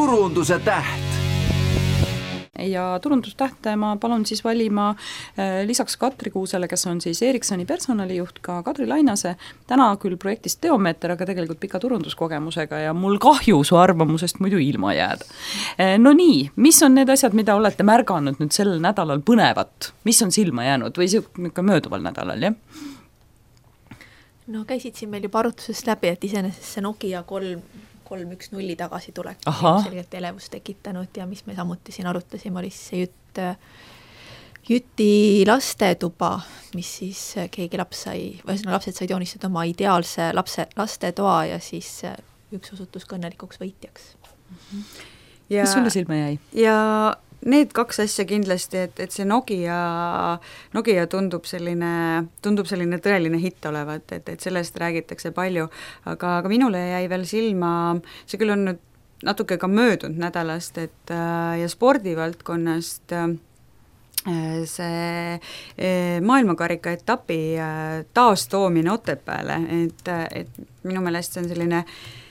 turunduse täht. Ja turundustähte ma palun siis valima lisaks Katri Kuusele, kes on siis Ericssoni personalijuht, ka Kadri Lainase, täna küll projektist Teomeeter, aga tegelikult pika turunduskogemusega ja mul kahju su arvamusest muidu ilma jääda. No nii, mis on need asjad, mida olete märganud nüüd sellel nädalal põnevat? Mis on silma jäänud või ka mööduval nädalal, jah? No käisid siin meil juba arutusest läbi, et iseenesest see Nokia 310 tagasi tulek selgelt elevust tekitanud ja mis me samuti siin arutasime, oli see Jüti lastetuba, mis siis keegi lapsed said joonistada oma ideaalse lastetoa ja siis üks osutus ka õnnelikuks võitjaks. Mis sulle silma jäi? Ja need kaks asja kindlasti, et see Nokia tundub selline tõeline hitt olevat, et sellest räägitakse palju, aga minule jäi veel silma, see küll on nüüd natuke ka möödunud nädalast, et ja spordivaldkonnast see maailmakarika etapi taastoomine Otepääle, et minu meelest see on selline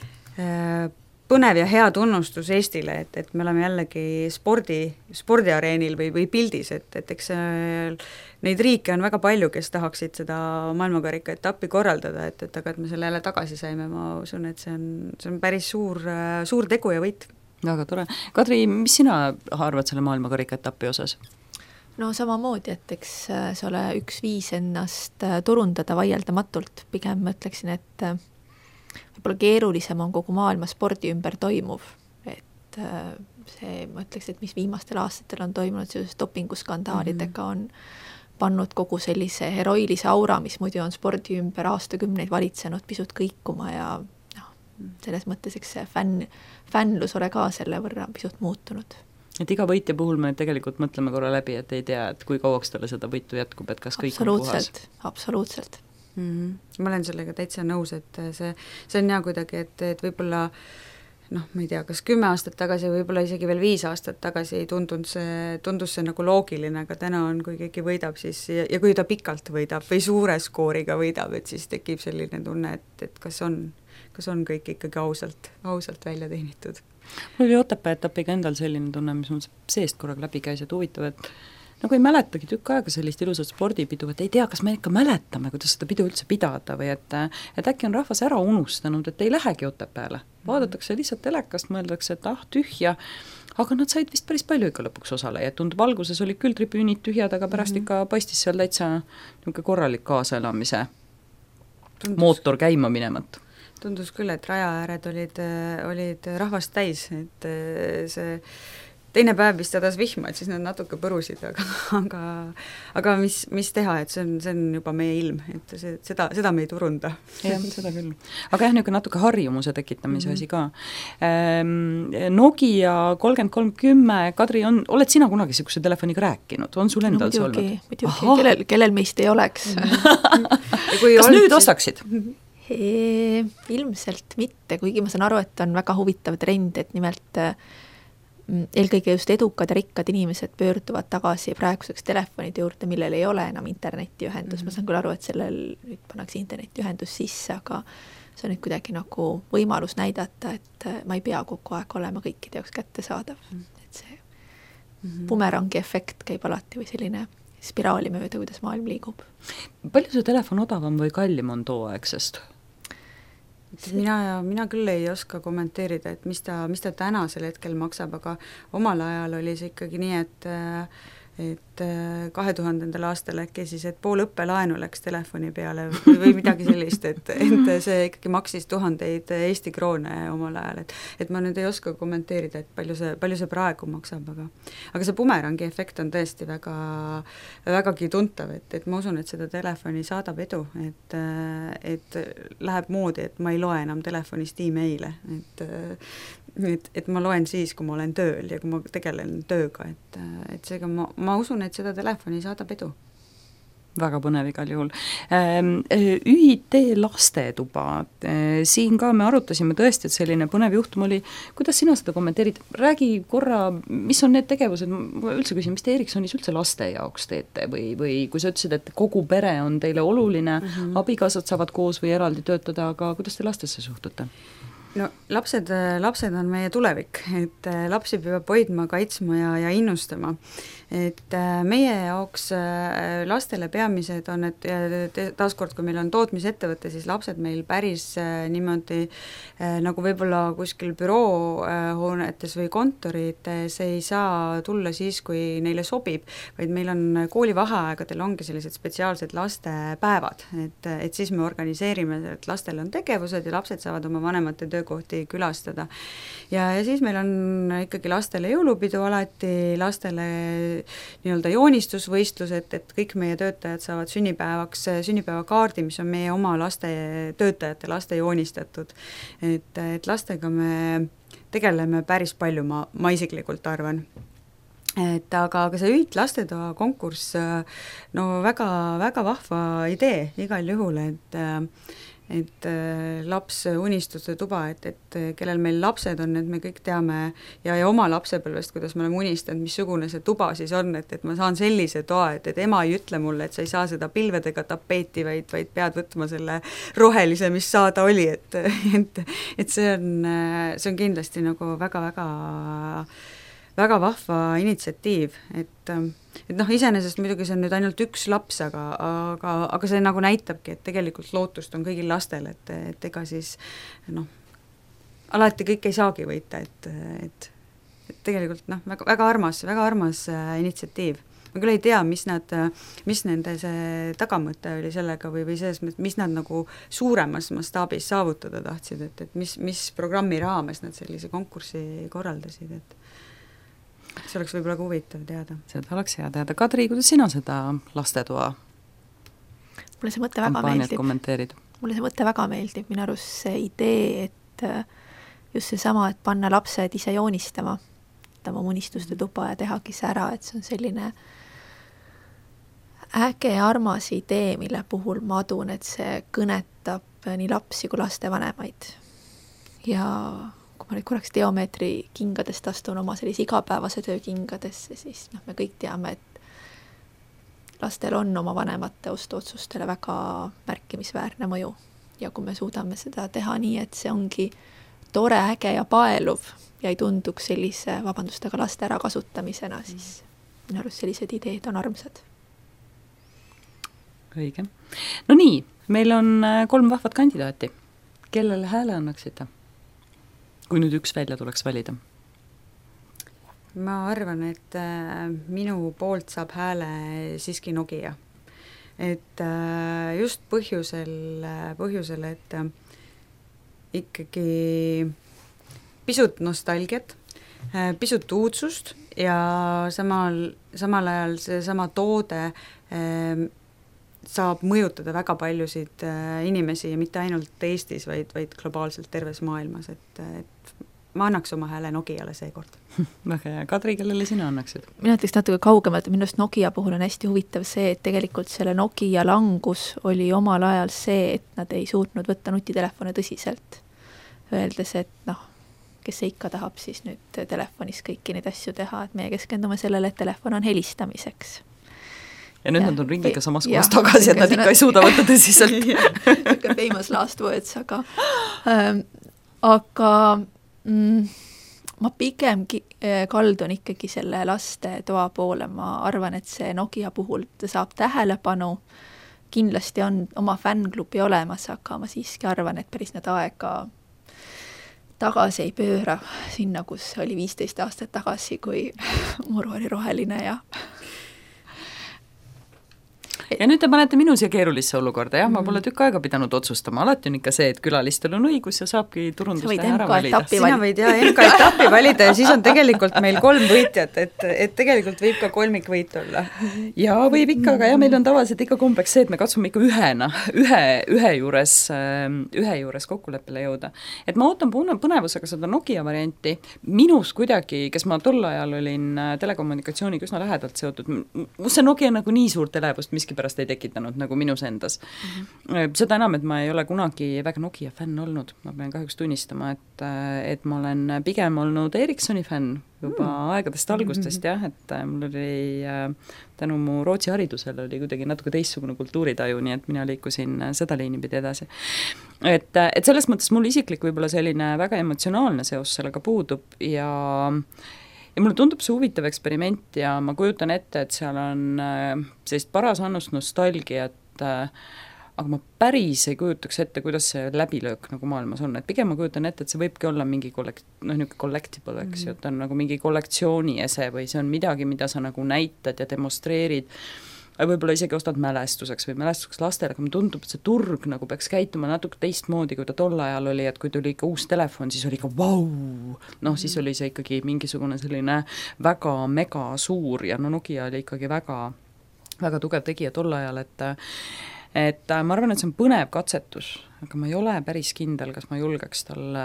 põnev ja hea tunnustus Eestile, et me oleme jällegi spordiareenil või pildis, et eks neid riike on väga palju, kes tahaksid seda maailmakarika etappi korraldada, aga et me selle jälle tagasi saime, ma usun, et see on päris suur tegu ja võit. Väga tore. Kadri, mis sina arvad selle maailmakarika etappi osas? No samamoodi, et eks see ole üks viis ennast turundada vaieldamatult, pigem ma ütleksin, et võib-olla keerulisem on kogu maailma spordi ümber toimuv, et see, ma ütleks, et mis viimastel aastatel on toimunud seoses dopinguskandaalidega, on pannud kogu sellise heroilise aura, mis muidu on spordi ümber aastakümneid valitsenud, pisut kõikuma ja selles mõttes eks see fännlus ole ka selle võrra pisut muutunud. Et iga võitja puhul me tegelikult mõtleme korra läbi, et ei tea, et kui kauaks talle seda võitu jätkub, et kas kõik on puhas. Absoluutselt. Ma olen sellega täitsa nõus, et see on hea kuidagi, et võib-olla ma ei tea, kas 10 aastat tagasi, võib-olla isegi veel 5 aastat tagasi tundus see nagu loogiline, aga täna on, kui keegi võidab, siis ja kui ta pikalt võidab või suure skooriga võidab, et siis tekib selline tunne, et kas on kõik ikkagi ausalt välja teenitud. Mul oli Otepää etapiga endal selline tunne, mis mul seest korraga läbi käis, et huvitav, et nagu ei mäletagi tükk aega sellist ilusat spordipidu, et ei tea, kas me ikka mäletame, kuidas seda pidu üldse pidada või et äkki on rahvas ära unustanud, et ei lähegi Otepääle. Vaadatakse lihtsalt telekast, mõeldakse, et tühja, aga nad said vist päris palju ikka lõpuks osale ja tundub, alguses olid küll tribüünid tühjad, aga pärast ikka paistis seal täitsa korralik kaasaelamise mootor käima minemat. Tundus küll, et raja ääred olid rahvast täis, et see teine päev vist sadas vihma, et siis nad natuke põrusid, aga mis teha, et see on juba meie ilm, et seda me ei turunda. Jah, seda küll. Aga niisugune natuke harjumuse tekitamise asi ka. Nokia 3310, Kadri, oled sina kunagi niisuguse telefoniga rääkinud? On sul endal see olnud? Muidugi, kellel meist ei oleks. Kas nüüd ostaksid? Ilmselt mitte, kuigi ma saan aru, et on väga huvitav trend, et nimelt eelkõige just edukad ja rikkad inimesed pöörduvad tagasi praeguseks telefonide juurde, millel ei ole enam internetiühendus. Ma saan küll aru, et sellel nüüd pannakse internetiühendus sisse, aga see on nüüd kuidagi nagu võimalus näidata, et ma ei pea kogu aeg olema kõikide jaoks kättesaadav. Et see bumerangi efekt käib alati või selline spiraali mööda, kuidas maailm liigub. Palju see telefon odavam või kallim on too aegsest? Mina küll ei oska kommenteerida, et mis ta tänasel hetkel maksab, aga omal ajal oli see ikkagi nii, et 2000. aastal äkki siis, et pool õppelaenu läks telefoni peale või midagi sellist, et see ikkagi maksis 1000 Eesti kroone omal ajal, et ma nüüd ei oska kommenteerida, et palju see praegu maksab, aga see bumerangi efekt on tõesti vägagi tuntav, et ma usun, et seda telefoni saadab edu, et läheb moodi, et ma ei loe enam telefonist e-maile, et ma loen siis, kui ma olen tööl ja kui ma tegelen tööga, et seega ma usun, et seda telefoni saadab edu. Väga põnev igal juhul. ÜIT lastetuba, siin ka me arutasime tõesti, et selline põnev juhtum oli. Kuidas sina seda kommenteerid? Räägi korra, mis on need tegevused, ma üldse küsin, mis te Ericssonis üldse laste jaoks teete või kui sa ütlesid, et kogu pere on teile oluline, abikaasad saavad koos või eraldi töötada, aga kuidas te lastesse suhtute? no lapsed on meie tulevik, et lapsi peab hoidma, kaitsma ja innustama. Et meie jaoks lastele peamised on, et taaskord, kui meil on tootmisettevõte, siis lapsed meil päris niimoodi nagu võib-olla kuskil büroohoonetes või kontorites ei saa tulla siis, kui neile sobib, vaid meil on koolivaheaegadel ongi sellised spetsiaalsed lastepäevad, et siis me organiseerime, et lastel on tegevused ja lapsed saavad oma vanemate töökohti külastada. Ja siis meil on ikkagi lastele jõulupidu alati, lastele nii-öelda joonistusvõistlused, et kõik meie töötajad saavad sünnipäevakaardi, mis on meie oma töötajate laste joonistatud. Et lastega me tegeleme päris palju, ma isiklikult arvan. Et aga see Üht lastetoa konkurss, no väga, väga vahva idee igal juhul, et laps unistuste tuba, et kellel meil lapsed on, et me kõik teame ja oma lapsepõlvest, kuidas me oleme unistanud, missugune see tuba siis on, et ma saan sellise toa, et ema ei ütle mulle, et sa ei saa seda pilvedega tapeeti, vaid pead võtma selle rohelise, mis saada oli, et see on kindlasti nagu väga-väga väga vahva initsiatiiv, et noh, iseenesest muidugi see on nüüd ainult üks laps, aga see nagu näitabki, et tegelikult lootust on kõigil lastel, et ega siis noh, alati kõik ei saagi võita, et tegelikult noh, väga armas initsiatiiv. Ma küll ei tea, mis nende see tagamõte oli sellega või selles mõttes, mis nad nagu suuremas mastaabis saavutada tahtsid, et mis programmi raames nad sellise konkursi korraldasid, et see oleks võib-olla huvitav teada. Seda oleks hea teada. Kadri, kuidas sina seda lastetoa mulle see mõte väga meeldib. Kommenteerid? Mulle see mõte väga meeldib, minu arust see idee, et just seesama, et panna lapsed ise joonistama, oma unistuste tuba ja tehagi see ära, et see on selline äge armas idee, mille puhul ma adun, et see kõnetab nii lapsi kui lastevanemaid. Ja kui ma nüüd korraks teomeetri kingadest astun oma sellise igapäevase töö kingadesse, siis me kõik teame, et lastel on oma vanemate ostuotsustele väga märkimisväärne mõju. Ja kui me suudame seda teha nii, et see ongi tore, äge ja paeluv ja ei tunduks sellise, vabandust, aga laste ära kasutamisena, siis minu arust sellised ideed on armsad. Õige. No nii, meil on 3 vahvat kandidaati. Kellele hääle annaksite? Kui nüüd üks välja tuleks valida? Ma arvan, et minu poolt saab hääle siiski Nokia. Et just põhjusel, et ikkagi pisut nostalgiat, pisut uudsust ja samal ajal see sama toode saab mõjutada väga paljusid inimesi ja mitte ainult Eestis, vaid globaalselt terves maailmas, et ma annaks oma hääle Nokiale seekord. Väga hea. Kadri, kellele sina annaksid? Mina ütleks natuke kaugemalt, minust Nokia puhul on hästi huvitav see, et tegelikult selle Nokia langus oli omal ajal see, et nad ei suutnud võtta nutitelefone tõsiselt. Öeldes, et noh, kes see ikka tahab siis nüüd telefonis kõiki neid asju teha, et meie keskendume sellele, et telefon on helistamiseks. Ja nüüd nad on ringiga samas kohas tagasi, et nad ikka ei suuda võtta tõsiselt. Niisugune famous last words, aga ma pigem kaldun ikkagi selle laste toa poole, ma arvan, et see Nokia puhul saab tähelepanu, kindlasti on oma fännklubi olemas, aga ma siiski arvan, et päris need aega tagasi ei pööra sinna, kus oli 15 aastat tagasi, kui muru oli roheline ja nüüd te panete minu siia keerulisse olukorda, jah, ma pole tükk aega pidanud otsustama, alati on ikka see, et külalistel on õigus ja saabki turundusteha ära valida. Sina võid MK-etappi valida ja siis on tegelikult meil 3 võitjat, et tegelikult võib ka kolmikvõit olla. Ja võib ikka, aga jah, meil on tavaliselt ikka kombeks see, et me katsume ikka ühe juures kokkuleppele jõuda. Et ma ootan põnevusega seda Nokia varianti, minus kuidagi, kes ma tol ajal olin telekommunikatsiooniga üsna lähedalt seotud, see Nokia nagu nii suurt elevust miski pärast ei tekitanud nagu minus endas. Seda enam, et ma ei ole kunagi väga Nokia fänn olnud, ma pean kahjuks tunnistama, et ma olen pigem olnud Ericssoni fänn, juba aegadest algustest jah, et mul oli tänu mu Rootsi haridusele oli kuidagi natuke teistsugune kultuuritaju, nii et mina liikusin seda liini pidi edasi. Et selles mõttes mul isiklik võib-olla selline väga emotsionaalne seos sellega puudub ja mulle tundub see huvitav eksperiment ja ma kujutan ette, et seal on sellist paras annust nostalgiat, aga ma päris ei kujutaks ette, kuidas see läbilöök nagu maailmas on, et pigem ma kujutan ette, et see võibki olla mingi niisugune collectible, eks ju, et on nagu mingi kollektsiooniese või see on midagi, mida sa nagu näitad ja demonstreerid, võib-olla isegi ostad mälestuseks või mälestuseks lastele, aga mulle tundub, et see turg nagu peaks käituma natuke teistmoodi, kui ta tol ajal oli, et kui tuli ikka uus telefon, siis oli ikka vau, siis oli see ikkagi mingisugune selline väga mega suur ja no Nokia oli ikkagi väga, väga tugev tegija tol ajal, et ma arvan, et see on põnev katsetus, aga ma ei ole päris kindel, kas ma julgeks talle,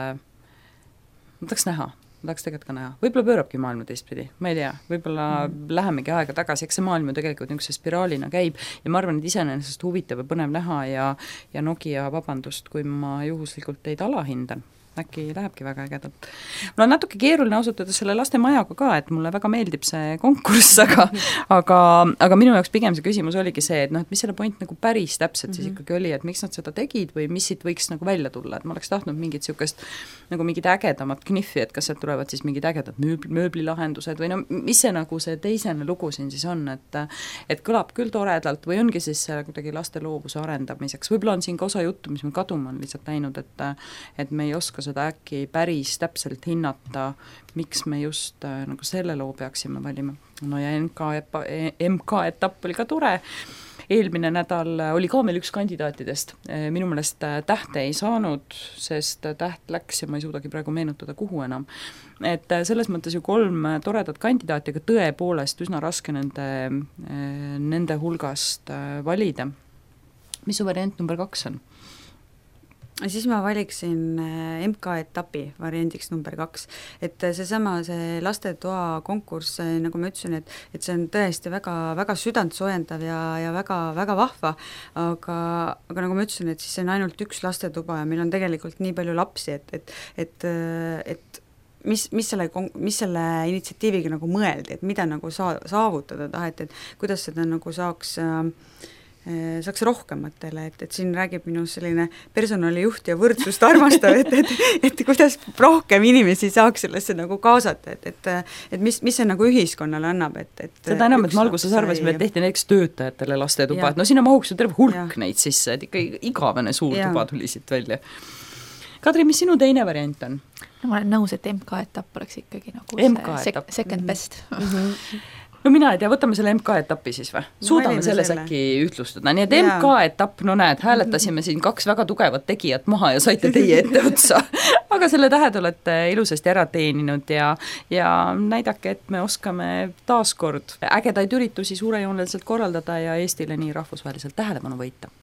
ma tahaks tegelikult ka näha, võib-olla pöörabki maailma teistpidi, ma ei tea, võib-olla lähemegi aega tagasi, eks see maailm ju tegelikult niisuguse spiraalina käib ja ma arvan, et iseenesest huvitav ja põnev näha ja Nokia, vabandust, kui ma juhuslikult teid alahindan, äkki lähebki väga ägedalt. Mul on natuke keeruline ausalt öelda selle lastemajaga ka, et mulle väga meeldib see konkurss, aga minu jaoks pigem see küsimus oligi see, et et mis selle point nagu päris täpselt siis ikkagi oli, et miks nad seda tegid või mis siit võiks nagu välja tulla, et ma oleks tahtnud mingit niisugust nagu mingid ägedamat kniffi, et kas sealt tulevad siis mingid ägedad mööblilahendused või no mis see nagu see teisene lugu siin siis on, et kõlab küll toredalt või ongi siis see kuidagi laste loovuse arendamiseks, võib-olla on siin ka osa juttu, mis me kaduma on lihtsalt läinud, et me ei oska seda äkki päris täpselt hinnata, miks me just nagu selle loo peaksime valima. No ja MK-etapp oli ka tore, eelmine nädal oli ka meil üks kandidaatidest, minu meelest tähte ei saanud, sest täht läks ja ma ei suudagi praegu meenutada, kuhu enam. Et selles mõttes ju 3 toredat kandidaati, aga tõepoolest üsna raske nende hulgast valida. Mis su variant number 2 on? Siis ma valiksin MK-etapi variandiks number 2, et see lastetoa konkurss, nagu ma ütlesin, et see on tõesti väga, väga südantsoojendav ja väga, väga vahva, aga nagu ma ütlesin, et siis see on ainult üks lastetuba ja meil on tegelikult nii palju lapsi, et mis selle initsiatiiviga nagu mõeldi, et mida nagu saavutada taheti, et kuidas seda nagu saaks rohkematele, et siin räägib minu selline personalijuht ja võrdsust armastav, et kuidas rohkem inimesi saaks sellesse nagu kaasata, et mis see nagu ühiskonnale annab, seda enam, et me alguses arvasime, et tehti näiteks töötajatele lastetuba, et no sinna mahuks ju terve hulk neid sisse, et ikka igavene suur tuba tuli siit välja. Kadri, mis sinu teine variant on? No ma olen nõus, et MK-etapp oleks ikkagi nagu second best. No mina ei tea, võtame selle MK-etappi siis või? Suudame selles äkki ühtlustada, nii et MK-etapp, no näed, hääletasime siin 2 väga tugevat tegijat maha ja saite teie ette otsa, aga selle tähed olete ilusasti ära teeninud ja näidake, et me oskame taaskord ägedaid üritusi suurejooneliselt korraldada ja Eestile nii rahvusvaheliselt tähelepanu võita.